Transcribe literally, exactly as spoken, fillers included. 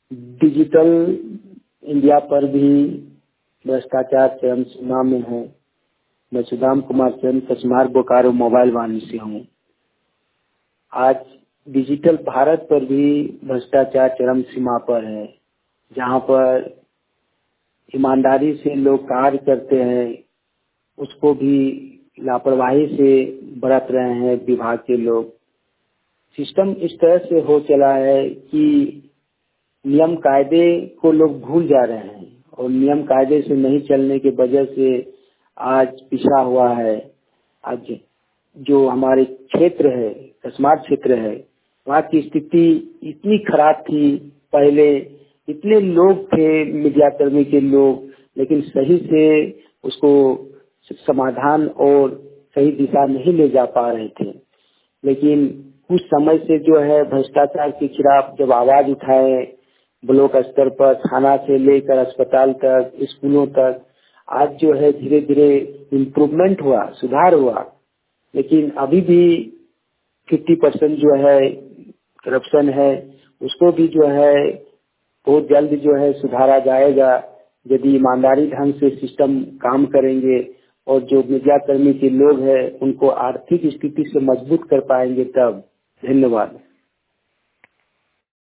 Digital India पर भी भ्रष्टाचार चरम सीमा में है। मैं सुदाम कुमार चंद कचमार बोकारो मोबाइल वाणी से हूँ। आज डिजिटल भारत पर भी भ्रष्टाचार चरम सीमा पर है, जहाँ पर ईमानदारी से लोग कार्य करते हैं उसको भी लापरवाही से बरत रहे हैं विभाग के लोग। सिस्टम इस तरह से हो चला है कि नियम कायदे को लोग भूल जा रहे हैं और नियम कायदे से नहीं चलने की वजह से आज पिछड़ा हुआ है। आज जो हमारे क्षेत्र है, कस्मार क्षेत्र है, वहाँ की स्थिति इतनी खराब थी। पहले इतने लोग थे मीडिया कर्मी के लोग, लेकिन सही से उसको समाधान और सही दिशा नहीं ले जा पा रहे थे। लेकिन कुछ समय से जो है भ्रष्टाचार के खिलाफ जब आवाज उठाए ब्लॉक स्तर पर, थाना से लेकर अस्पताल तक, स्कूलों तक, आज जो है धीरे धीरे इम्प्रूवमेंट हुआ, सुधार हुआ। लेकिन अभी भी पचास परसेंट जो है करप्शन है, उसको भी जो है बहुत जल्द जो है सुधारा जाएगा यदि ईमानदारी ढंग से सिस्टम काम करेंगे और जो मीडिया कर्मी के लोग हैं उनको आर्थिक स्थिति से मजबूत कर पाएंगे तब। धन्यवाद।